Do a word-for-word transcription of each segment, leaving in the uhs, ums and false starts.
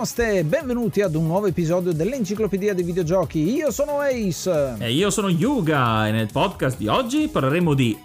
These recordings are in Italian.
Namaste, benvenuti ad un nuovo episodio dell'Enciclopedia dei Videogiochi. Io sono Ace. E io sono Yuga e nel podcast di oggi parleremo di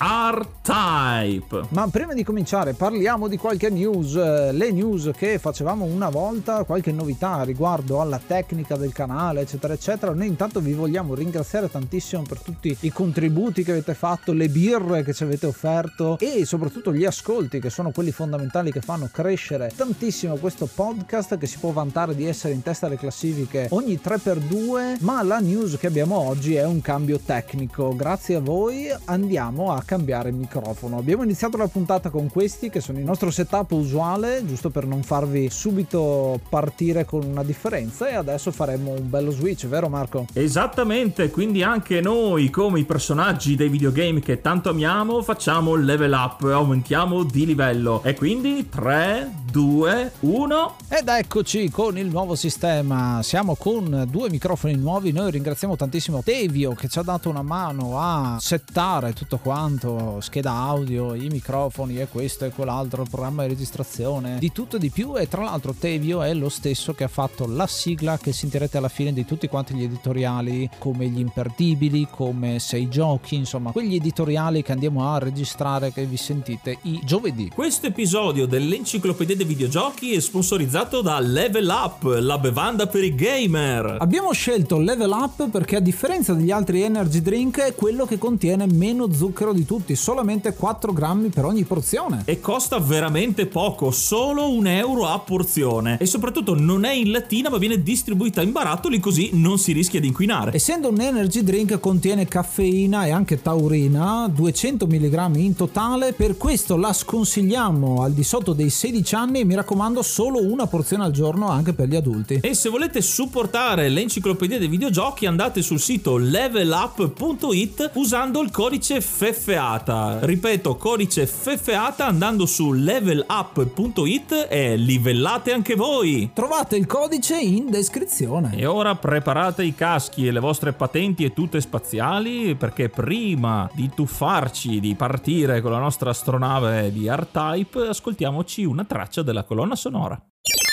R-Type. Ma prima di cominciare parliamo di qualche news, le news che facevamo una volta, qualche novità riguardo alla tecnica del canale eccetera eccetera. Noi intanto vi vogliamo ringraziare tantissimo per tutti i contributi che avete fatto, le birre che ci avete offerto e soprattutto gli ascolti, che sono quelli fondamentali che fanno crescere tantissimo questo podcast, che si può vantare di essere in testa alle classifiche ogni tre per due. Ma la news che abbiamo oggi è un cambio tecnico. Grazie a voi andiamo a cambiare il microfono. Abbiamo iniziato la puntata con questi che sono il nostro setup usuale, giusto per non farvi subito partire con una differenza, e adesso faremo un bello switch, vero Marco? Esattamente, quindi anche noi come i personaggi dei videogame che tanto amiamo facciamo il level up, aumentiamo di livello, e quindi tre, due, uno ed eccoci con il nuovo sistema. Siamo con due microfoni nuovi. Noi ringraziamo tantissimo Tevio che ci ha dato una mano a settare tutto quanto, scheda audio, i microfoni e questo e quell'altro, il programma di registrazione, di tutto e di più. E tra l'altro Tevio è lo stesso che ha fatto la sigla che sentirete alla fine di tutti quanti gli editoriali, come Gli Imperdibili, come Sei Giochi, insomma quegli editoriali che andiamo a registrare, che vi sentite i giovedì. Questo episodio dell'Enciclopedia dei Videogiochi è sponsorizzato da Level Up, la bevanda per i gamer. Abbiamo scelto Level Up perché, a differenza degli altri energy drink, è quello che contiene meno zucchero di tutti, solamente quattro grammi per ogni porzione. E costa veramente poco, solo un euro a porzione. E soprattutto non è in lattina, ma viene distribuita in barattoli, così non si rischia di inquinare. Essendo un energy drink, contiene caffeina e anche taurina, duecento milligrammi in totale. Per questo la sconsigliamo al di sotto dei sedici anni, e mi raccomando solo una porzione al giorno anche per gli adulti. E se volete supportare l'Enciclopedia dei Videogiochi, andate sul sito level up punto it usando il codice FEFEATA. Ripeto, codice FEFEATA andando su level up punto it e livellate anche voi. Trovate il codice in descrizione. E ora preparate i caschi e le vostre patenti e tute spaziali, perché prima di tuffarci, di partire con la nostra astronave di R-Type, ascoltiamoci una traccia della colonna sonora.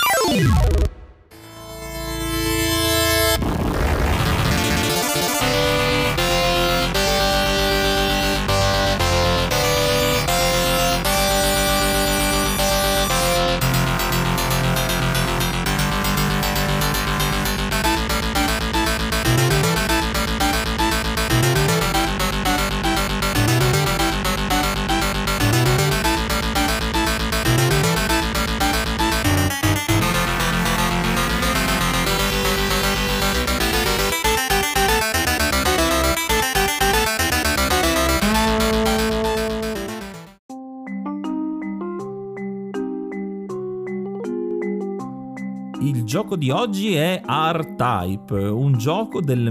Il gioco di oggi è R-Type, un gioco del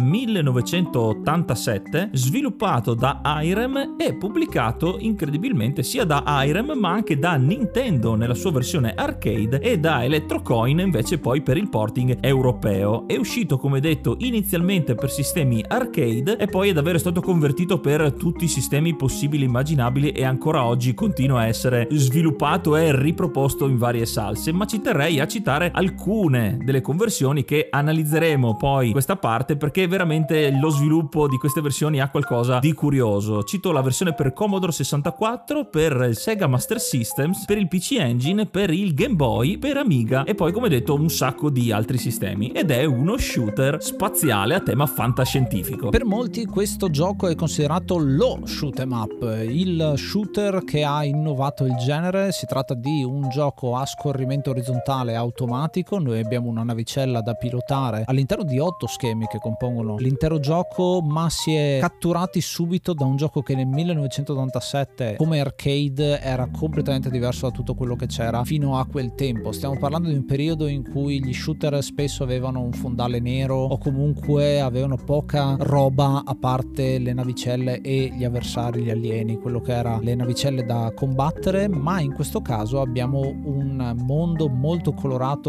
millenovecentottantasette sviluppato da Irem e pubblicato incredibilmente sia da Irem ma anche da Nintendo nella sua versione arcade e da Electrocoin invece poi per il porting europeo. È uscito, come detto, inizialmente per sistemi arcade e poi è davvero stato convertito per tutti i sistemi possibili e immaginabili, e ancora oggi continua a essere sviluppato e riproposto in varie salse. Ma ci terrei a citare alcune delle conversioni che analizzeremo poi in questa parte, perché veramente lo sviluppo di queste versioni ha qualcosa di curioso. Cito la versione per Commodore sessantaquattro, per il Sega Master Systems, per il P C Engine, per il Game Boy, per Amiga e poi, come detto, un sacco di altri sistemi, ed è uno shooter spaziale a tema fantascientifico. Per molti questo gioco è considerato lo shoot 'em up, il shooter che ha innovato il genere. Si tratta di un gioco a scorrimento orizzontale automatico. Noi abbiamo una navicella da pilotare all'interno di otto schemi che compongono l'intero gioco, ma si è catturati subito da un gioco che nel millenovecentottantasette come arcade era completamente diverso da tutto quello che c'era fino a quel tempo. Stiamo parlando di un periodo in cui gli shooter spesso avevano un fondale nero o comunque avevano poca roba a parte le navicelle e gli avversari, gli alieni, quello che era le navicelle da combattere. Ma in questo caso abbiamo un mondo molto colorato, molto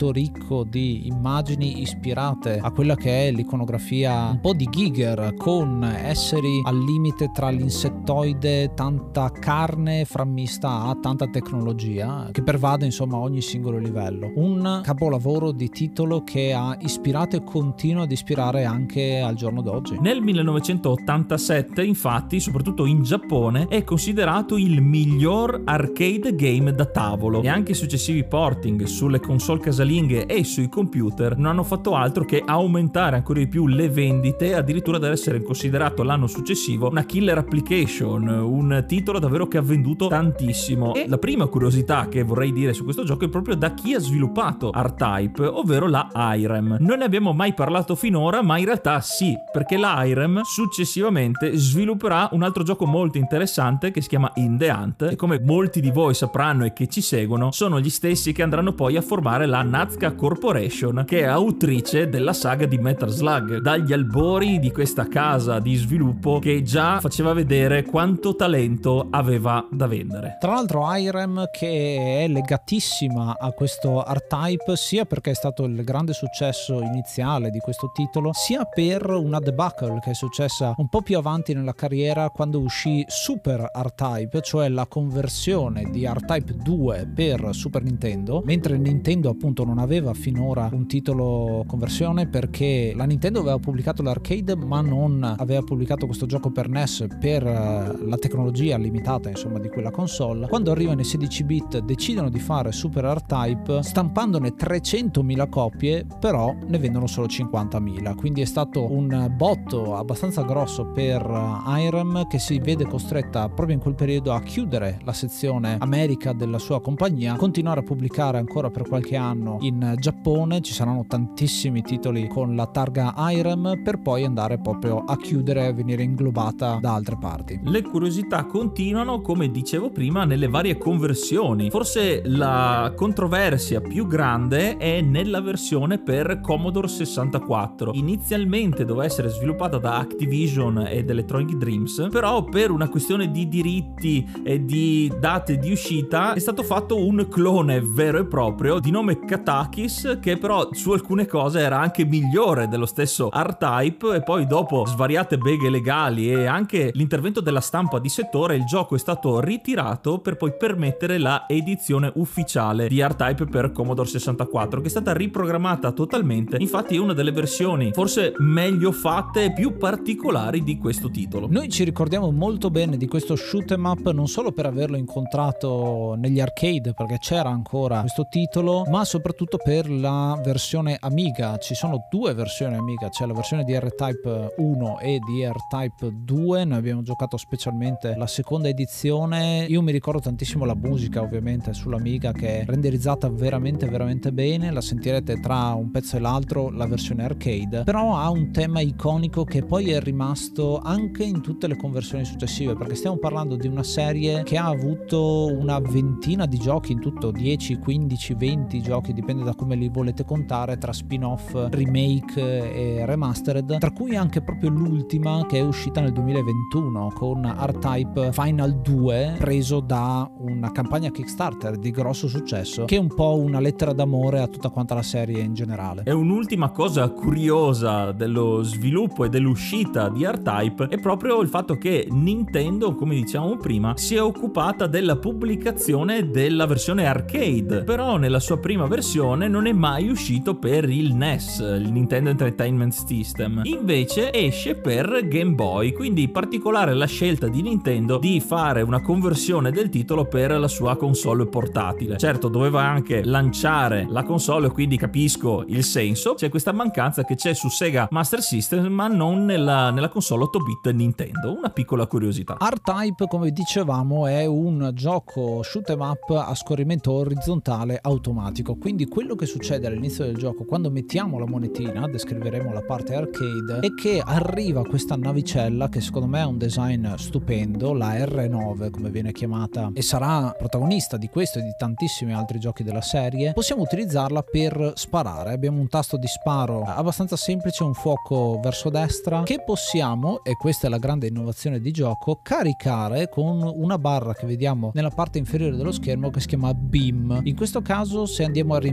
molto ricco di immagini ispirate a quella che è l'iconografia un po' di Giger, con esseri al limite tra l'insettoide, tanta carne frammista a tanta tecnologia che pervade insomma ogni singolo livello. Un capolavoro di titolo che ha ispirato e continua ad ispirare anche al giorno d'oggi. Nel millenovecentottantasette, infatti, soprattutto in Giappone, è considerato il miglior arcade game da tavolo, e anche i successivi porting sulle console casalinghe e sui computer non hanno fatto altro che aumentare ancora di più le vendite, addirittura da essere considerato l'anno successivo una killer application, un titolo davvero che ha venduto tantissimo. E la prima curiosità che vorrei dire su questo gioco è proprio da chi ha sviluppato R-Type, ovvero la Irem. Non ne abbiamo mai parlato finora, ma in realtà sì, perché la Irem successivamente svilupperà un altro gioco molto interessante che si chiama In The Hunt, e come molti di voi sapranno e che ci seguono, sono gli stessi che andranno poi a formare la Nazca Corporation, che è autrice della saga di Metal Slug, dagli albori di questa casa di sviluppo che già faceva vedere quanto talento aveva da vendere. Tra l'altro Irem che è legatissima a questo R-Type sia perché è stato il grande successo iniziale di questo titolo, sia per una debacle che è successa un po' più avanti nella carriera quando uscì Super R-Type, cioè la conversione di R-Type due per Super Nintendo, mentre Nintendo appunto non aveva finora un titolo conversione perché la Nintendo aveva pubblicato l'arcade ma non aveva pubblicato questo gioco per N E S per la tecnologia limitata insomma di quella console. Quando arrivano i sedici bit decidono di fare Super R-Type stampandone trecentomila copie, però ne vendono solo cinquantamila, quindi è stato un botto abbastanza grosso per Irem, che si vede costretta proprio in quel periodo a chiudere la sezione America della sua compagnia, continuare a pubblicare ancora per qualche anno in Giappone. Ci saranno tantissimi titoli con la targa Irem per poi andare proprio a chiudere e venire inglobata da altre parti. Le curiosità continuano, come dicevo prima, nelle varie conversioni. Forse la controversia più grande è nella versione per Commodore sessantaquattro. Inizialmente doveva essere sviluppata da Activision ed Electronic Dreams, però per una questione di diritti e di date di uscita è stato fatto un clone vero e proprio di nome Katakis, che però su alcune cose era anche migliore dello stesso R-Type, e poi dopo svariate beghe legali e anche l'intervento della stampa di settore il gioco è stato ritirato per poi permettere la edizione ufficiale di R-Type per Commodore sessantaquattro, che è stata riprogrammata totalmente. Infatti è una delle versioni forse meglio fatte e più particolari di questo titolo. Noi ci ricordiamo molto bene di questo shoot 'em up non solo per averlo incontrato negli arcade, perché c'era ancora questo titolo, ma soprattutto per la versione Amiga. Ci sono due versioni Amiga, c'è la versione di R-Type uno e di R-Type due. Noi abbiamo giocato specialmente la seconda edizione. Io mi ricordo tantissimo la musica ovviamente sull'Amiga, che è renderizzata veramente veramente bene, la sentirete tra un pezzo e l'altro la versione arcade, però ha un tema iconico che poi è rimasto anche in tutte le conversioni successive, perché stiamo parlando di una serie che ha avuto una ventina di giochi in tutto, dieci, quindici, venti giochi, dipende da come li volete contare, tra spin-off, remake e remastered, tra cui anche proprio l'ultima che è uscita nel duemilaventuno con R-Type Final due, preso da una campagna Kickstarter di grosso successo, che è un po' una lettera d'amore a tutta quanta la serie in generale. E un'ultima cosa curiosa dello sviluppo e dell'uscita di R-Type è proprio il fatto che Nintendo, come dicevamo prima, si è occupata della pubblicazione della versione arcade, però nella sua prima versione non è mai uscito per il N E S, il Nintendo Entertainment System. Invece esce per Game Boy, quindi particolare la scelta di Nintendo di fare una conversione del titolo per la sua console portatile. Certo, doveva anche lanciare la console, quindi capisco il senso. C'è questa mancanza che c'è su Sega Master System ma non nella, nella console otto bit Nintendo. Una piccola curiosità. R-Type, come dicevamo, è un gioco shoot 'em up a scorrimento orizzontale automatico, quindi quello che succede all'inizio del gioco quando mettiamo la monetina, descriveremo la parte arcade, è che arriva questa navicella che secondo me ha un design stupendo, la R nove come viene chiamata, e sarà protagonista di questo e di tantissimi altri giochi della serie. Possiamo utilizzarla per sparare, abbiamo un tasto di sparo abbastanza semplice, un fuoco verso destra che possiamo, e questa è la grande innovazione di gioco, caricare con una barra che vediamo nella parte inferiore dello schermo che si chiama beam. In questo caso, se andiamo a riempire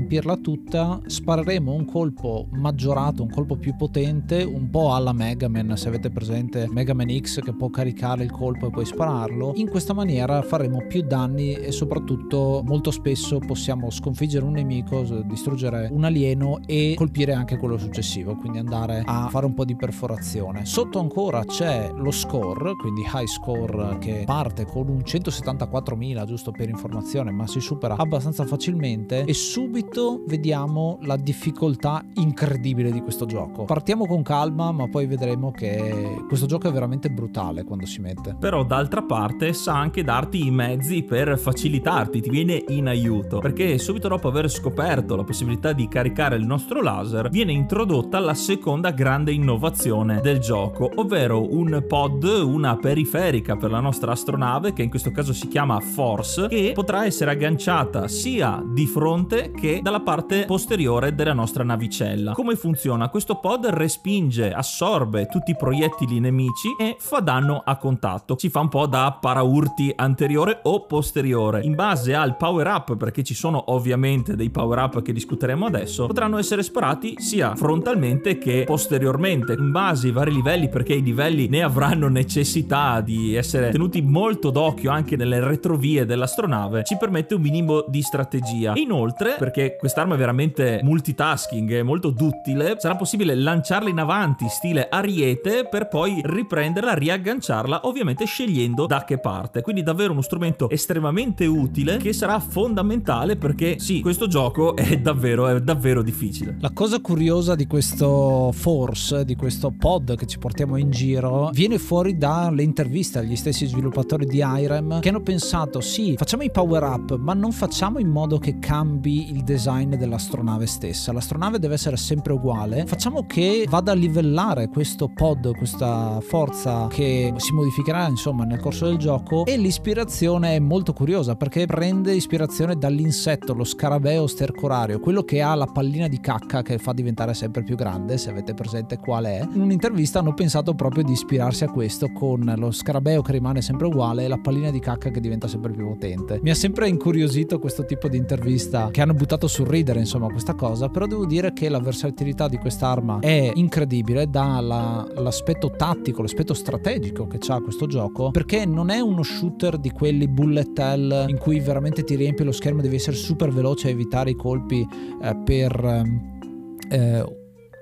riempirla tutta spareremo un colpo maggiorato, un colpo più potente, un po' alla Mega Man, se avete presente Mega Man X che può caricare il colpo e poi spararlo. In questa maniera faremo più danni e soprattutto molto spesso possiamo sconfiggere un nemico, distruggere un alieno e colpire anche quello successivo, quindi andare a fare un po' di perforazione. Sotto ancora c'è lo score, quindi high score, che parte con un centosettantaquattromila, giusto per informazione, ma si supera abbastanza facilmente, e subito vediamo la difficoltà incredibile di questo gioco. Partiamo con calma, ma poi vedremo che questo gioco è veramente brutale quando si mette. Però d'altra parte sa anche darti i mezzi per facilitarti, ti viene in aiuto, perché subito dopo aver scoperto la possibilità di caricare il nostro laser viene introdotta la seconda grande innovazione del gioco, ovvero un pod, una periferica per la nostra astronave, che in questo caso si chiama Force, che potrà essere agganciata sia di fronte che dalla parte posteriore della nostra navicella. Come funziona? Questo pod respinge, assorbe tutti i proiettili nemici e fa danno a contatto. Si fa un po' da paraurti anteriore o posteriore. In base al power up, perché ci sono ovviamente dei power up che discuteremo adesso, potranno essere sparati sia frontalmente che posteriormente, in base ai vari livelli, perché i livelli ne avranno necessità di essere tenuti molto d'occhio anche nelle retrovie dell'astronave. Ci permette un minimo di strategia. Inoltre, perché quest'arma è veramente multitasking, è molto duttile, sarà possibile lanciarla in avanti stile ariete per poi riprenderla, riagganciarla, ovviamente scegliendo da che parte. Quindi davvero uno strumento estremamente utile che sarà fondamentale, perché sì, questo gioco è davvero è davvero difficile. La cosa curiosa di questo Force, di questo pod che ci portiamo in giro, viene fuori dalle interviste agli stessi sviluppatori di Irem, che hanno pensato: sì, facciamo i power up, ma non facciamo in modo che cambi il design dell'astronave stessa. L'astronave deve essere sempre uguale, facciamo che vada a livellare questo pod, questa forza che si modificherà insomma nel corso del gioco. E l'ispirazione è molto curiosa, perché prende ispirazione dall'insetto, lo scarabeo stercorario, quello che ha la pallina di cacca che fa diventare sempre più grande, se avete presente qual è. In un'intervista hanno pensato proprio di ispirarsi a questo, con lo scarabeo che rimane sempre uguale e la pallina di cacca che diventa sempre più potente. Mi ha sempre incuriosito questo tipo di intervista, che hanno buttato sul ridere insomma questa cosa, però devo dire che la versatilità di quest'arma è incredibile, dà la, l'aspetto tattico, l'aspetto strategico che c'ha questo gioco, perché non è uno shooter di quelli bullet hell in cui veramente ti riempie lo schermo, devi essere super veloce a evitare i colpi eh, per eh,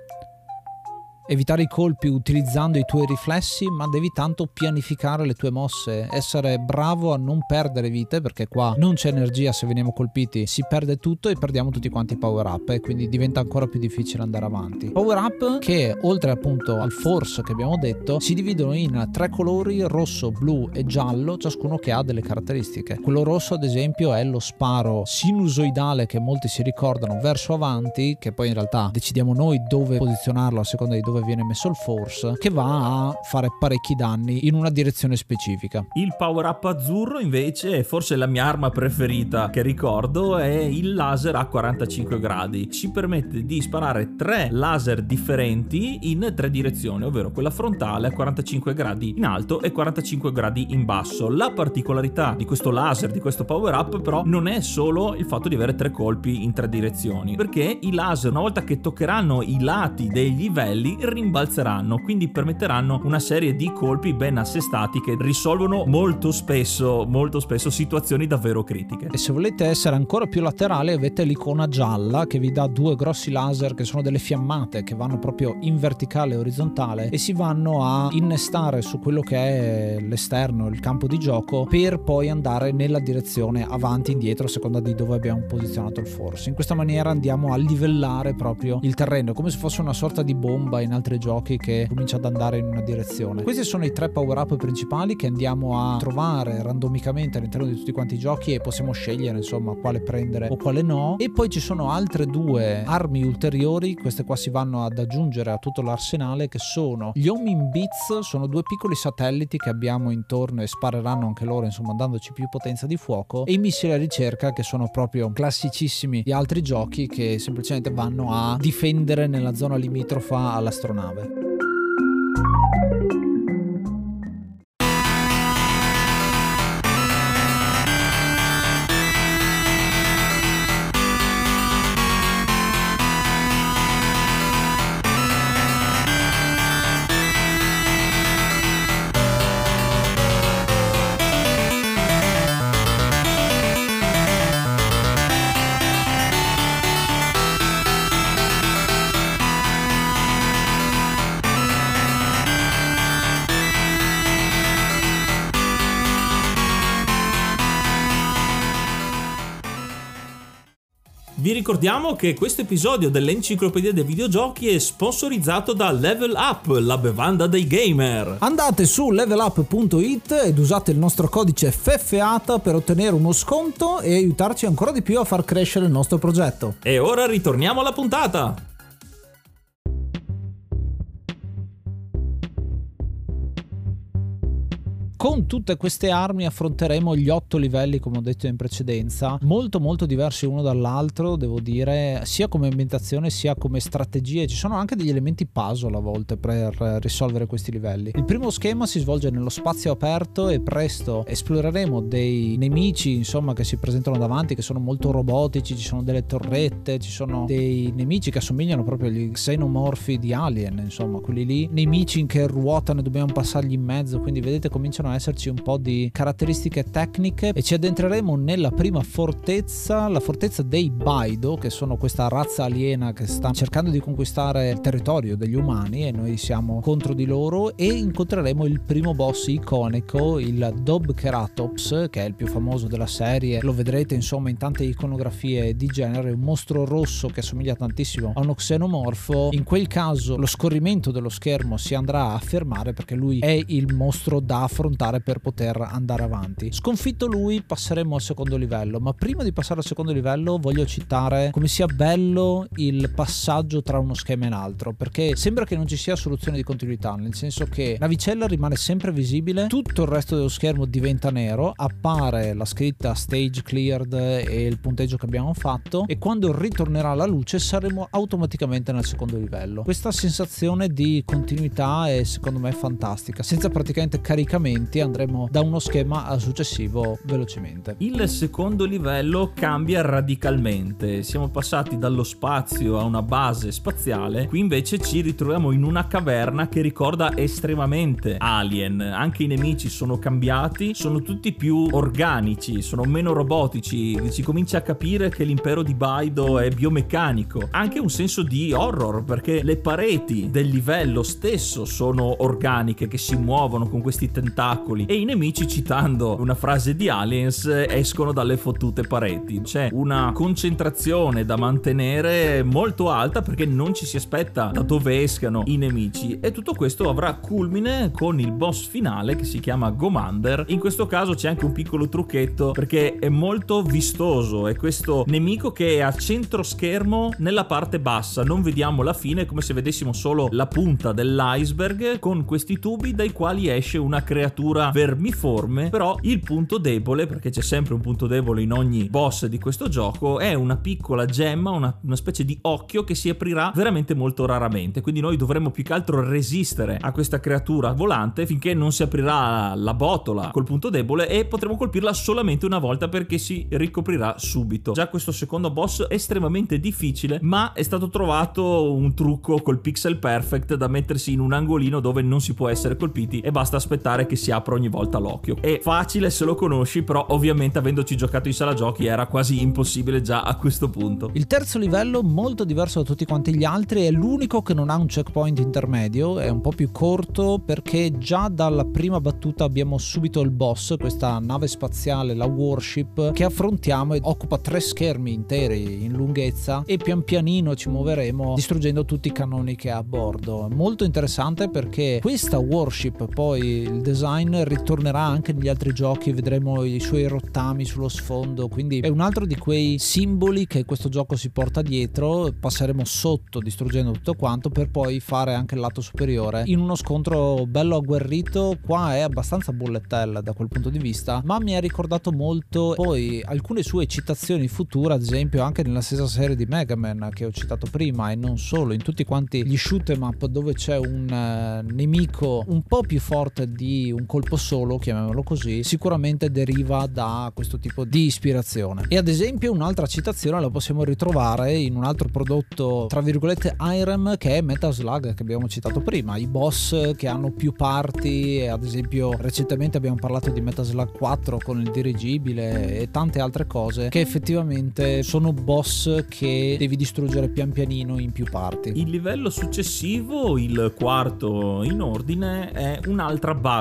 evitare i colpi utilizzando i tuoi riflessi, ma devi tanto pianificare le tue mosse, essere bravo a non perdere vite, perché qua non c'è energia, se veniamo colpiti si perde tutto e perdiamo tutti quanti i power up, e quindi diventa ancora più difficile andare avanti. Power up che, oltre appunto al force che abbiamo detto, si dividono in tre colori: rosso, blu e giallo, ciascuno che ha delle caratteristiche. Quello rosso ad esempio è lo sparo sinusoidale che molti si ricordano verso avanti, che poi in realtà decidiamo noi dove posizionarlo a seconda di dove viene messo il force, che va a fare parecchi danni in una direzione specifica. Il power up azzurro invece, forse la mia arma preferita che ricordo, è il laser a quarantacinque gradi. Ci permette di sparare tre laser differenti in tre direzioni, ovvero quella frontale a quarantacinque gradi in alto e quarantacinque gradi in basso. La particolarità di questo laser, di questo power up, però non è solo il fatto di avere tre colpi in tre direzioni, perché i laser, una volta che toccheranno i lati dei livelli, rimbalzeranno, quindi permetteranno una serie di colpi ben assestati che risolvono molto spesso molto spesso situazioni davvero critiche. E se volete essere ancora più laterali avete l'icona gialla che vi dà due grossi laser che sono delle fiammate che vanno proprio in verticale e orizzontale e si vanno a innestare su quello che è l'esterno, il campo di gioco, per poi andare nella direzione avanti e indietro a seconda di dove abbiamo posizionato il force. In questa maniera andiamo a livellare proprio il terreno, come se fosse una sorta di bomba in altri giochi che comincia ad andare in una direzione. Questi sono i tre power up principali che andiamo a trovare randomicamente all'interno di tutti quanti i giochi e possiamo scegliere insomma quale prendere o quale no. E poi ci sono altre due armi ulteriori, queste qua si vanno ad aggiungere a tutto l'arsenale, che sono gli homing beats, sono due piccoli satelliti che abbiamo intorno e spareranno anche loro insomma dandoci più potenza di fuoco, e i missili a ricerca che sono proprio classicissimi di altri giochi che semplicemente vanno a difendere nella zona limitrofa all'astronave. Vi ricordiamo che questo episodio dell'Enciclopedia dei Videogiochi è sponsorizzato da Level Up, la bevanda dei gamer. Andate su level up punto it ed usate il nostro codice FEFFEATA per ottenere uno sconto e aiutarci ancora di più a far crescere il nostro progetto. E ora ritorniamo alla puntata. Con tutte queste armi affronteremo gli otto livelli, come ho detto in precedenza, molto molto diversi uno dall'altro, devo dire, sia come ambientazione sia come strategie. Ci sono anche degli elementi puzzle a volte per risolvere questi livelli. Il primo schema si svolge nello spazio aperto e presto esploreremo dei nemici, insomma, che si presentano davanti, che sono molto robotici. Ci sono delle torrette, ci sono dei nemici che assomigliano proprio agli xenomorfi di Alien, insomma, quelli lì, nemici che ruotano e dobbiamo passargli in mezzo, quindi vedete cominciano a esserci un po' di caratteristiche tecniche e ci addentreremo nella prima fortezza, la fortezza dei Baido, che sono questa razza aliena che sta cercando di conquistare il territorio degli umani e noi siamo contro di loro, e incontreremo il primo boss iconico, il Dobkeratops, che è il più famoso della serie. Lo vedrete insomma in tante iconografie di genere, un mostro rosso che assomiglia tantissimo a uno xenomorfo. In quel caso lo scorrimento dello schermo si andrà a fermare perché lui è il mostro da affrontare per poter andare avanti. Sconfitto lui passeremo al secondo livello, ma prima di passare al secondo livello voglio citare come sia bello il passaggio tra uno schema e l'altro, perché sembra che non ci sia soluzione di continuità, nel senso che la vicella rimane sempre visibile, tutto il resto dello schermo diventa nero, appare la scritta stage cleared e il punteggio che abbiamo fatto, e quando ritornerà la luce saremo automaticamente nel secondo livello. Questa sensazione di continuità è secondo me fantastica, senza praticamente caricamenti andremo da uno schema al successivo velocemente. Il secondo livello cambia radicalmente, siamo passati dallo spazio a una base spaziale, qui invece ci ritroviamo in una caverna che ricorda estremamente Alien. Anche i nemici sono cambiati, sono tutti più organici, sono meno robotici, si comincia a capire che l'impero di Baido è biomeccanico. Anche un senso di horror, perché le pareti del livello stesso sono organiche, che si muovono con questi tentacoli, e i nemici, citando una frase di Aliens, escono dalle fottute pareti. C'è una concentrazione da mantenere molto alta perché non ci si aspetta da dove escano i nemici, e tutto questo avrà culmine con il boss finale che si chiama Gomander. In questo caso c'è anche un piccolo trucchetto perché è molto vistoso, è questo nemico che è a centro schermo nella parte bassa, non vediamo la fine, è come se vedessimo solo la punta dell'iceberg con questi tubi dai quali esce una creatura vermiforme. Però il punto debole, perché c'è sempre un punto debole in ogni boss di questo gioco, è una piccola gemma, una, una specie di occhio che si aprirà veramente molto raramente, quindi noi dovremo più che altro resistere a questa creatura volante finché non si aprirà la botola col punto debole, e potremo colpirla solamente una volta perché si ricoprirà subito. Già questo secondo boss è estremamente difficile, ma è stato trovato un trucco col pixel perfect da mettersi in un angolino dove non si può essere colpiti e basta aspettare che si apra ogni volta l'occhio. È facile se lo conosci, però ovviamente avendoci giocato in sala giochi era quasi impossibile già a questo punto. Il terzo livello, molto diverso da tutti quanti gli altri, è l'unico che non ha un checkpoint intermedio, è un po' più corto perché già dalla prima battuta abbiamo subito il boss, questa nave spaziale, la Warship, che affrontiamo e occupa tre schermi interi in lunghezza, e pian pianino ci muoveremo distruggendo tutti i cannoni che ha a bordo. Molto interessante perché questa Warship, poi il design ritornerà anche negli altri giochi, vedremo i suoi rottami sullo sfondo, quindi è un altro di quei simboli che questo gioco si porta dietro. Passeremo sotto distruggendo tutto quanto per poi fare anche il lato superiore in uno scontro bello agguerrito. Qua è abbastanza bullet hell da quel punto di vista, ma mi ha ricordato molto poi alcune sue citazioni future, ad esempio anche nella stessa serie di Mega Man che ho citato prima, e non solo, in tutti quanti gli shoot 'em up dove c'è un uh, nemico un po' più forte di un colpo solo, chiamiamolo così, sicuramente deriva da questo tipo di ispirazione. E ad esempio un'altra citazione la possiamo ritrovare in un altro prodotto tra virgolette Irem, che è Metal Slug, che abbiamo citato prima, i boss che hanno più parti, e ad esempio recentemente abbiamo parlato di Metal Slug quattro con il dirigibile e tante altre cose che effettivamente sono boss che devi distruggere pian pianino in più parti. Il livello successivo, il quarto in ordine, è un'altra base aliena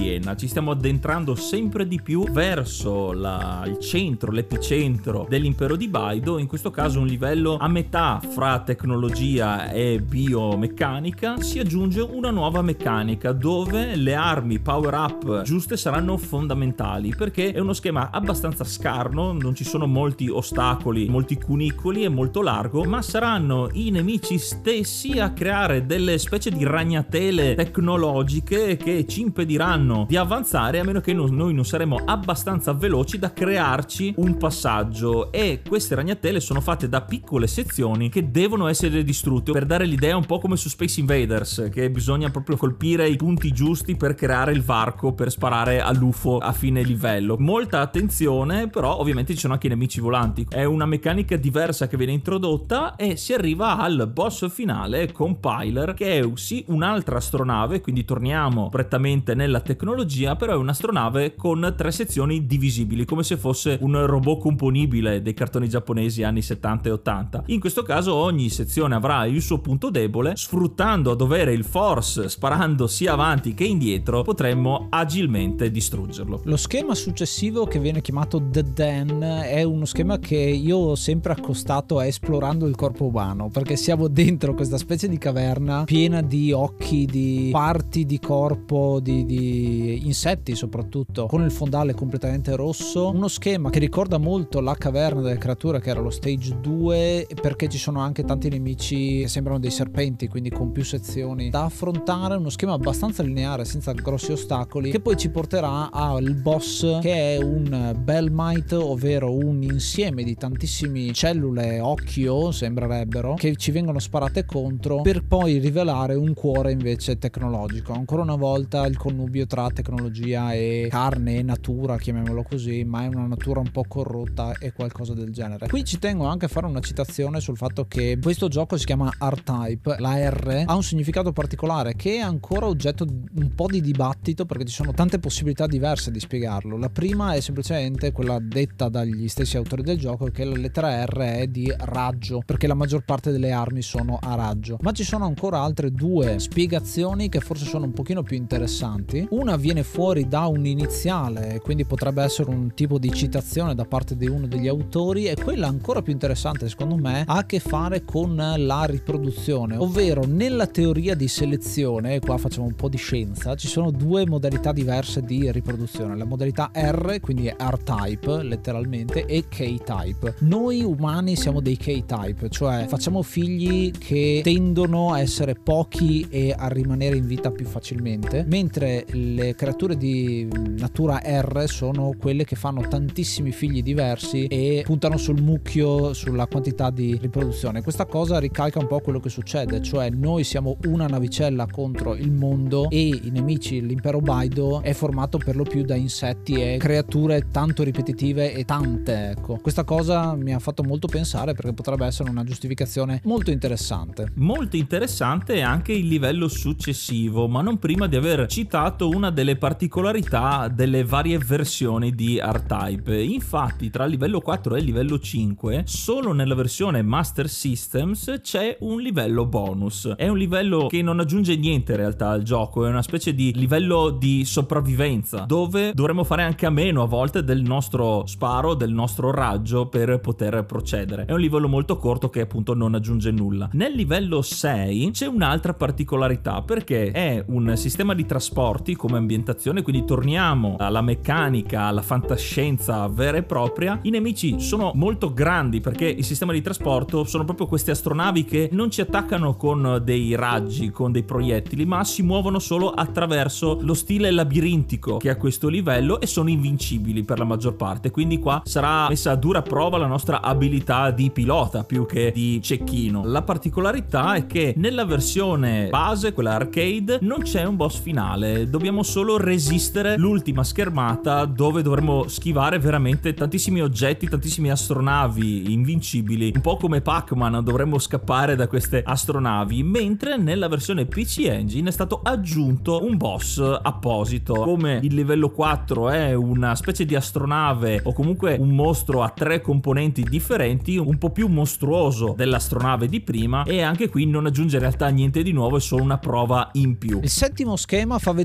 Vienna. Ci stiamo addentrando sempre di più verso la, il centro, l'epicentro dell'impero di Baido, in questo caso un livello a metà fra tecnologia e biomeccanica. Si aggiunge una nuova meccanica dove le armi power up giuste saranno fondamentali, perché è uno schema abbastanza scarno, non ci sono molti ostacoli, molti cunicoli, è molto largo, ma saranno i nemici stessi a creare delle specie di ragnatele tecnologiche che ci impediranno di avanzare a meno che non, noi non saremo abbastanza veloci da crearci un passaggio. E queste ragnatele sono fatte da piccole sezioni che devono essere distrutte, per dare l'idea un po' come su Space Invaders, che bisogna proprio colpire i punti giusti per creare il varco per sparare all'U F O a fine livello. Molta attenzione, però ovviamente ci sono anche i nemici volanti. È una meccanica diversa che viene introdotta e si arriva al boss finale, Compiler, che è sì un'altra astronave, quindi torniamo prettamente nella tecnologia, però è un'astronave con tre sezioni divisibili, come se fosse un robot componibile dei cartoni giapponesi anni settanta e ottanta. In questo caso ogni sezione avrà il suo punto debole. Sfruttando a dovere il force, sparando sia avanti che indietro, potremmo agilmente distruggerlo. Lo schema successivo, che viene chiamato The Den, è uno schema che io ho sempre accostato a Esplorando il corpo umano, perché siamo dentro questa specie di caverna piena di occhi, di parti di corpo, di, di insetti soprattutto, con il fondale completamente rosso. Uno schema che ricorda molto la caverna delle creature, che era lo stage due, perché ci sono anche tanti nemici che sembrano dei serpenti, quindi con più sezioni da affrontare. Uno schema abbastanza lineare, senza grossi ostacoli, che poi ci porterà al boss, che è un Belmite, ovvero un insieme di tantissimi cellule occhio, sembrerebbero, che ci vengono sparate contro, per poi rivelare un cuore invece tecnologico. Ancora una volta il connubio tra tecnologia e carne e natura, chiamiamolo così, ma è una natura un po' corrotta e qualcosa del genere. Qui ci tengo anche a fare una citazione sul fatto che questo gioco si chiama R-Type. La R ha un significato particolare che è ancora oggetto di un po' di dibattito, perché ci sono tante possibilità diverse di spiegarlo. La prima è semplicemente quella detta dagli stessi autori del gioco, che la lettera R è di raggio, perché la maggior parte delle armi sono a raggio. Ma ci sono ancora altre due spiegazioni che forse sono un pochino più interessanti. Una viene fuori da un iniziale, quindi potrebbe essere un tipo di citazione da parte di uno degli autori, e quella ancora più interessante secondo me ha a che fare con la riproduzione, ovvero nella teoria di selezione, e qua facciamo un po' di scienza, ci sono due modalità diverse di riproduzione: la modalità R, quindi R-Type letteralmente, e K-Type. Noi umani siamo dei K-Type, cioè facciamo figli che tendono a essere pochi e a rimanere in vita più facilmente, mentre le creature di natura R sono quelle che fanno tantissimi figli diversi e puntano sul mucchio, sulla quantità di riproduzione. Questa cosa ricalca un po' quello che succede, cioè noi siamo una navicella contro il mondo e i nemici, l'impero Baido, è formato per lo più da insetti e creature tanto ripetitive e tante, ecco. Questa cosa mi ha fatto molto pensare, perché potrebbe essere una giustificazione molto interessante. Molto interessante anche il livello successivo, ma non prima di aver citato una delle particolarità delle varie versioni di R-Type. Infatti tra il livello quattro e il livello cinque, solo nella versione Master Systems c'è un livello bonus. È un livello che non aggiunge niente in realtà al gioco, è una specie di livello di sopravvivenza, dove dovremo fare anche a meno a volte del nostro sparo, del nostro raggio, per poter procedere. È un livello molto corto che appunto non aggiunge nulla. Nel livello sei c'è un'altra particolarità, perché è un sistema di trasporti come ambientazione, quindi torniamo alla meccanica, alla fantascienza vera e propria. I nemici sono molto grandi, perché il sistema di trasporto sono proprio queste astronavi che non ci attaccano con dei raggi, con dei proiettili, ma si muovono solo attraverso lo stile labirintico che ha questo livello, e sono invincibili per la maggior parte. Quindi qua sarà messa a dura prova la nostra abilità di pilota più che di cecchino. La particolarità è che nella versione base, quella arcade, non c'è un boss finale, dobbiamo solo resistere l'ultima schermata, dove dovremo schivare veramente tantissimi oggetti, tantissime astronavi invincibili, un po' come Pac-Man dovremmo scappare da queste astronavi. Mentre nella versione P C Engine è stato aggiunto un boss apposito. Come il livello quattro è una specie di astronave, o comunque un mostro a tre componenti differenti, un po' più mostruoso dell'astronave di prima, e anche qui non aggiunge in realtà niente di nuovo, è solo una prova in più. Il settimo schema fa vedere un po' di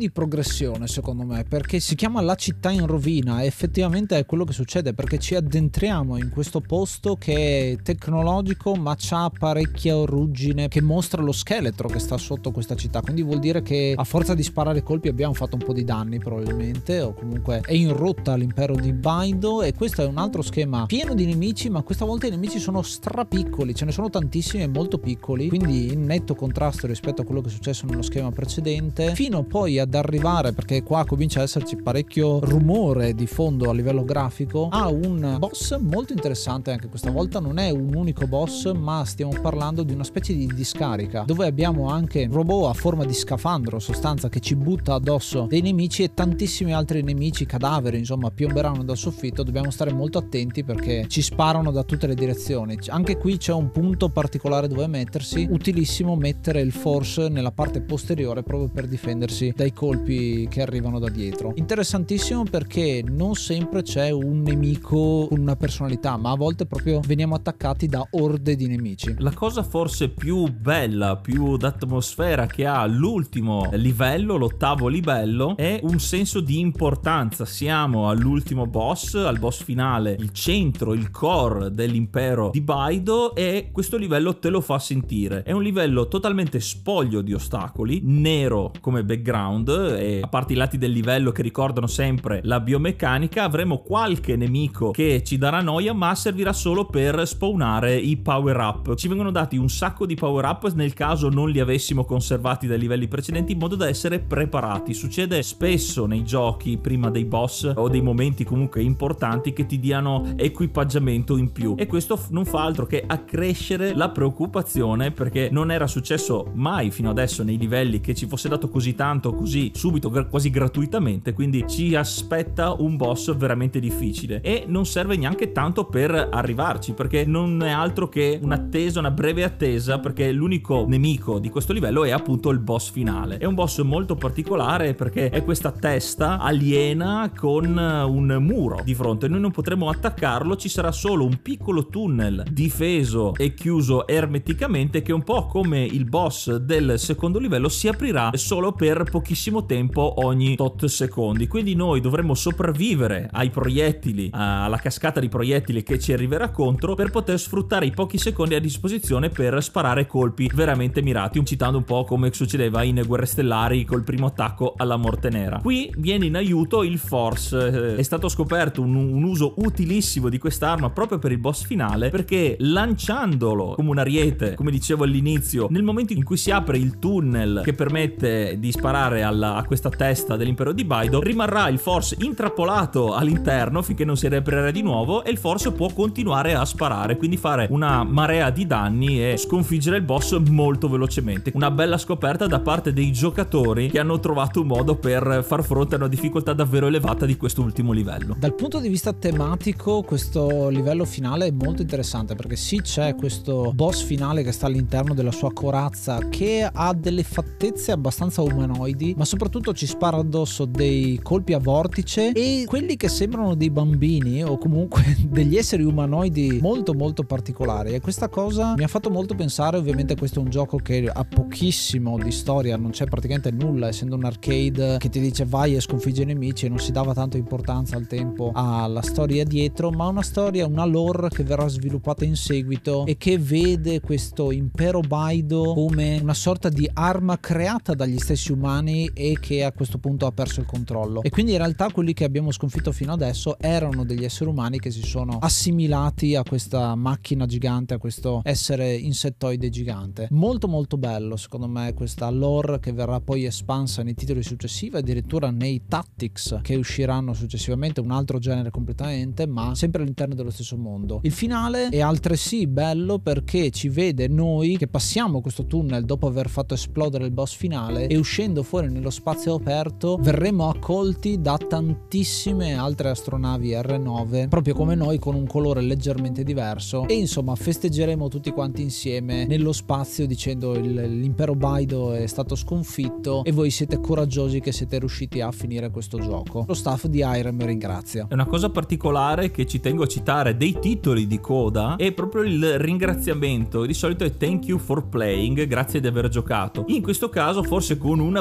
di progressione secondo me, perché si chiama La città in rovina e effettivamente è quello che succede, perché ci addentriamo in questo posto che è tecnologico ma c'ha parecchia ruggine che mostra lo scheletro che sta sotto questa città, quindi vuol dire che a forza di sparare colpi abbiamo fatto un po' di danni probabilmente, o comunque è in rotta l'impero di Baido. E questo è un altro schema pieno di nemici, ma questa volta i nemici sono strapiccoli, ce ne sono tantissimi e molto piccoli, quindi in netto contrasto rispetto a quello che è successo nello schema precedente, fino poi ad arrivare, perché qua comincia a esserci parecchio rumore di fondo a livello grafico, a un boss molto interessante. Anche questa volta non è un unico boss, ma stiamo parlando di una specie di discarica dove abbiamo anche un robot a forma di scafandro, sostanza, che ci butta addosso dei nemici e tantissimi altri nemici, cadaveri, insomma, piomberanno dal soffitto. Dobbiamo stare molto attenti perché ci sparano da tutte le direzioni. Anche qui c'è un punto particolare dove mettersi, utilissimo mettere il force nella parte posteriore proprio per difendersi dai colpi che arrivano da dietro. Interessantissimo perché non sempre c'è un nemico con una personalità, ma a volte proprio veniamo attaccati da orde di nemici. La cosa forse più bella, più d'atmosfera che ha l'ultimo livello, l'ottavo livello, è un senso di importanza. Siamo all'ultimo boss, al boss finale, il centro, il core dell'impero di Baido, e questo livello te lo fa sentire. È un livello totalmente spoglio di ostacoli, nero come background, e a parte i lati del livello che ricordano sempre la biomeccanica, avremo qualche nemico che ci darà noia, ma servirà solo per spawnare i power up. Ci vengono dati un sacco di power up nel caso non li avessimo conservati dai livelli precedenti, in modo da essere preparati. Succede spesso nei giochi prima dei boss o dei momenti comunque importanti che ti diano equipaggiamento in più, e questo non fa altro che accrescere la preoccupazione, perché non era successo mai fino adesso nei livelli che ci fosse dato così tanto così subito, quasi gratuitamente. Quindi ci aspetta un boss veramente difficile e non serve neanche tanto per arrivarci, perché non è altro che un'attesa, una breve attesa, perché l'unico nemico di questo livello è appunto il boss finale. È un boss molto particolare perché è questa testa aliena con un muro di fronte. Noi non potremo attaccarlo, ci sarà solo un piccolo tunnel difeso e chiuso ermeticamente, che un po' come il boss del secondo livello si aprirà solo per pochissimo tempo ogni tot secondi. Quindi noi dovremo sopravvivere ai proiettili, alla cascata di proiettili che ci arriverà contro, per poter sfruttare i pochi secondi a disposizione per sparare colpi veramente mirati, citando un po' come succedeva in Guerre Stellari col primo attacco alla Morte Nera. Qui viene in aiuto il Force. È stato scoperto un, un uso utilissimo di quest'arma proprio per il boss finale, perché lanciandolo come un ariete, come dicevo all'inizio, nel momento in cui si apre il tunnel che permette di sparare alla, a questa testa dell'impero di Baido, rimarrà il Force intrappolato all'interno finché non si riaprirà di nuovo, e il Force può continuare a sparare, quindi fare una marea di danni e sconfiggere il boss molto velocemente. Una bella scoperta da parte dei giocatori che hanno trovato un modo per far fronte a una difficoltà davvero elevata di questo ultimo livello. Dal punto di vista tematico questo livello finale è molto interessante, perché sì, c'è questo boss finale che sta all'interno della sua corazza, che ha delle fattezze abbastanza umanoidi, ma soprattutto ci spara addosso dei colpi a vortice, e quelli che sembrano dei bambini o comunque degli esseri umanoidi molto molto particolari. E questa cosa mi ha fatto molto pensare, ovviamente questo è un gioco che ha pochissimo di storia, non c'è praticamente nulla, essendo un arcade che ti dice vai e sconfiggi i nemici, e non si dava tanto importanza al tempo alla storia dietro, ma una storia, una lore che verrà sviluppata in seguito e che vede questo impero Baido come una sorta di arma creata dagli stessi umani e che a questo punto ha perso il controllo. E quindi in realtà quelli che abbiamo sconfitto fino adesso erano degli esseri umani che si sono assimilati a questa macchina gigante, a questo essere insettoide gigante. Molto molto bello secondo me questa lore, che verrà poi espansa nei titoli successivi, addirittura nei Tactics che usciranno successivamente, un altro genere completamente, ma sempre all'interno dello stesso mondo. Il finale è altresì bello perché ci vede noi che passiamo questo tunnel dopo aver fatto esplodere il boss finale, e uscendo fuori nello spazio aperto verremo accolti da tantissime altre astronavi erre nove, proprio come noi, con un colore leggermente diverso, e insomma festeggeremo tutti quanti insieme nello spazio dicendo il, l'impero Baido è stato sconfitto e voi siete coraggiosi che siete riusciti a finire questo gioco. Lo staff di Irem ringrazia. È una cosa particolare che ci tengo a citare dei titoli di coda, è proprio il ringraziamento. Di solito è thank you for playing, grazie di aver giocato. In questo caso forse con una battuta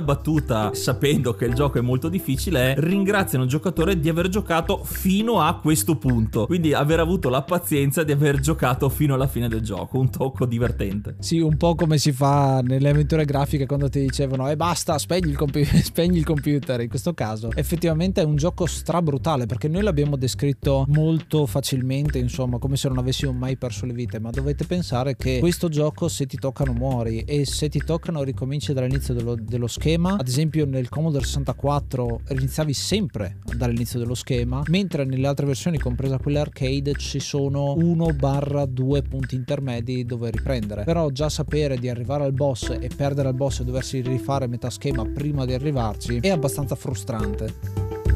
battuta, sapendo che il gioco è molto difficile, è: ringraziano il giocatore di aver giocato fino a questo punto, quindi aver avuto la pazienza di aver giocato fino alla fine del gioco. Un tocco divertente. Sì, un po' come si fa nelle avventure grafiche quando ti dicevano e eh, basta, spegni il, compi- spegni il computer. In questo caso effettivamente è un gioco strabrutale, perché noi l'abbiamo descritto molto facilmente, insomma, come se non avessimo mai perso le vite, ma dovete pensare che questo gioco, se ti toccano muori, e se ti toccano ricominci dall'inizio dello, dello schema. Ad esempio nel Commodore sessantaquattro iniziavi sempre dall'inizio dello schema, mentre nelle altre versioni, compresa quelle arcade, ci sono uno barra due punti intermedi dove riprendere. Però già sapere di arrivare al boss e perdere al boss e doversi rifare metà schema prima di arrivarci è abbastanza frustrante.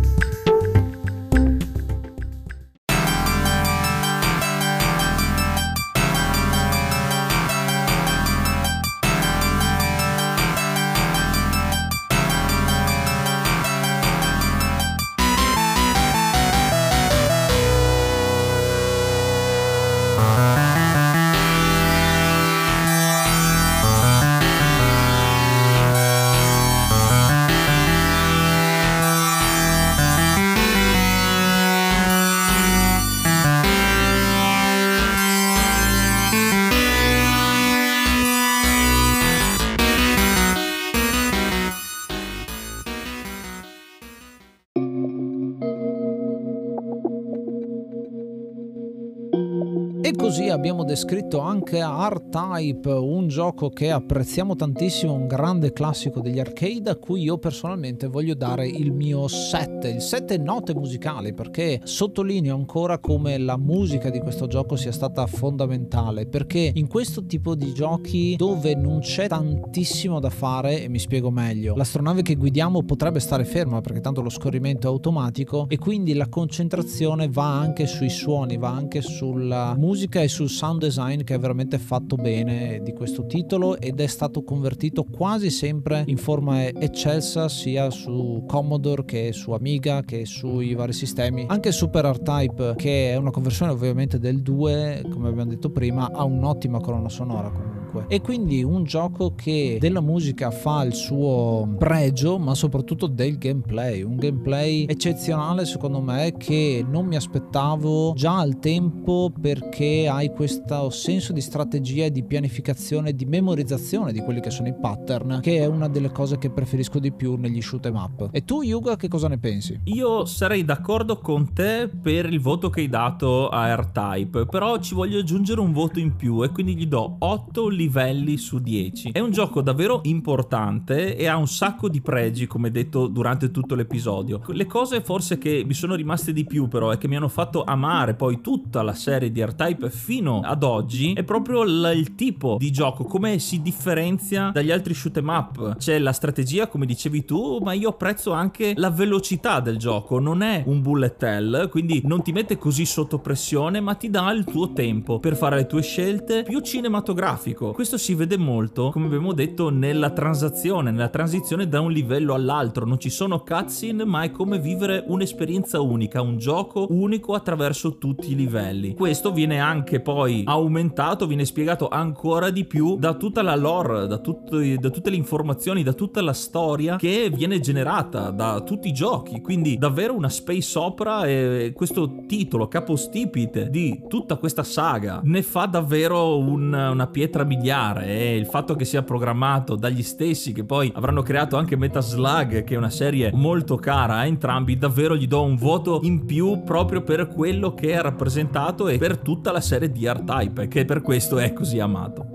E così abbiamo descritto anche R-Type, un gioco che apprezziamo tantissimo, un grande classico degli arcade a cui io personalmente voglio dare il mio sette, il sette note musicali, perché sottolineo ancora come la musica di questo gioco sia stata fondamentale, perché in questo tipo di giochi dove non c'è tantissimo da fare, e mi spiego meglio, l'astronave che guidiamo potrebbe stare ferma perché tanto lo scorrimento è automatico e quindi la concentrazione va anche sui suoni, va anche sulla musica e sul sound design, che è veramente fatto bene di questo titolo ed è stato convertito quasi sempre in forma eccelsa sia su Commodore che su Amiga che sui vari sistemi. Anche Super R-Type, che è una conversione ovviamente del due, come abbiamo detto prima, ha un'ottima colonna sonora comunque, e quindi un gioco che della musica fa il suo pregio, ma soprattutto del gameplay, un gameplay eccezionale secondo me, che non mi aspettavo già al tempo, perché hai questo senso di strategia e di pianificazione, di memorizzazione di quelli che sono i pattern, che è una delle cose che preferisco di più negli shoot 'em up. E tu, Yuga, che cosa ne pensi? Io sarei d'accordo con te per il voto che hai dato a R-Type, però ci voglio aggiungere un voto in più e quindi gli do otto livelli su dieci. È un gioco davvero importante e ha un sacco di pregi, come detto durante tutto l'episodio. Le cose forse che mi sono rimaste di più però e che mi hanno fatto amare poi tutta la serie di R-Type fino ad oggi è proprio l- il tipo di gioco, come si differenzia dagli altri shoot 'em up. C'è la strategia, come dicevi tu, ma io apprezzo anche la velocità del gioco. Non è un bullet hell, quindi non ti mette così sotto pressione, ma ti dà il tuo tempo per fare le tue scelte, più cinematografico. Questo si vede molto, come abbiamo detto, nella transazione, nella transizione da un livello all'altro. Non ci sono cutscene, ma è come vivere un'esperienza unica, un gioco unico attraverso tutti i livelli. Questo viene anche poi aumentato, viene spiegato ancora di più da tutta la lore, da, tutti, da tutte le informazioni, da tutta la storia che viene generata da tutti i giochi. Quindi davvero una space opera, e questo titolo capostipite di tutta questa saga ne fa davvero un, una pietra miliare. E il fatto che sia programmato dagli stessi che poi avranno creato anche Metal Slug, che è una serie molto cara a entrambi, davvero gli do un voto in più proprio per quello che ha rappresentato e per tutta la serie di R-Type, che per questo è così amato.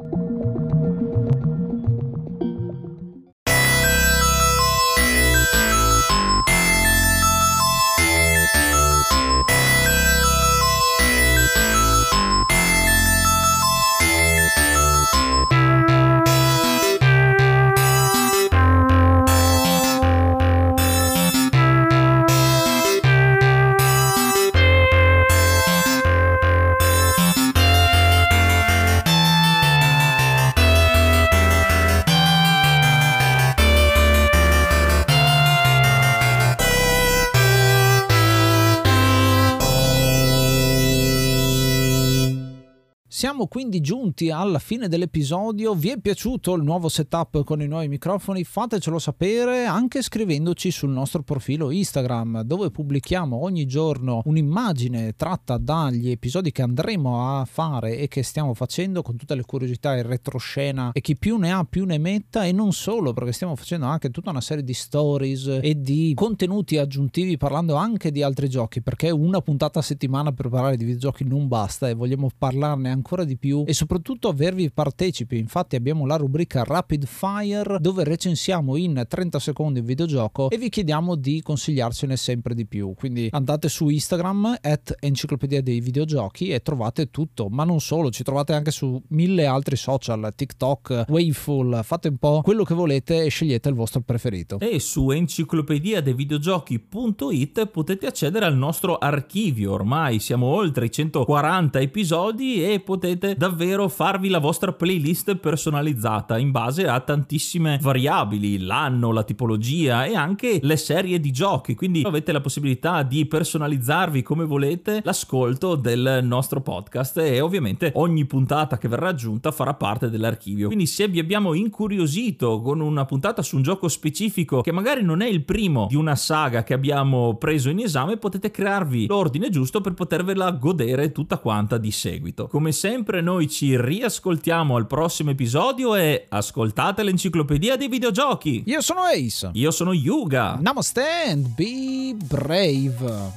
Siamo quindi giunti alla fine dell'episodio. Vi è piaciuto il nuovo setup con i nuovi microfoni? Fatecelo sapere anche scrivendoci sul nostro profilo Instagram, dove pubblichiamo ogni giorno un'immagine tratta dagli episodi che andremo a fare e che stiamo facendo, con tutte le curiosità in retroscena, e chi più ne ha più ne metta. E non solo, perché stiamo facendo anche tutta una serie di stories e di contenuti aggiuntivi, parlando anche di altri giochi, perché una puntata a settimana per parlare di videogiochi non basta e vogliamo parlarne ancora di più e soprattutto avervi partecipi. Infatti abbiamo la rubrica Rapid Fire, dove recensiamo in trenta secondi un videogioco e vi chiediamo di consigliarcene sempre di più. Quindi andate su Instagram at enciclopedia dei videogiochi e trovate tutto, ma non solo, ci trovate anche su mille altri social, TikTok, Waveful. Fate un po' quello che volete e scegliete il vostro preferito. E su enciclopedia dei videogiochi punto it potete accedere al nostro archivio. Ormai siamo oltre i centoquaranta episodi e potete davvero farvi la vostra playlist personalizzata in base a tantissime variabili, l'anno, la tipologia e anche le serie di giochi. Quindi avete la possibilità di personalizzarvi come volete l'ascolto del nostro podcast, e ovviamente ogni puntata che verrà aggiunta farà parte dell'archivio. Quindi se vi abbiamo incuriosito con una puntata su un gioco specifico che magari non è il primo di una saga che abbiamo preso in esame, potete crearvi l'ordine giusto per potervela godere tutta quanta di seguito. Come sempre noi ci riascoltiamo al prossimo episodio e ascoltate l'enciclopedia dei videogiochi. Io sono Ace. Io sono Yuga. Namaste and be brave.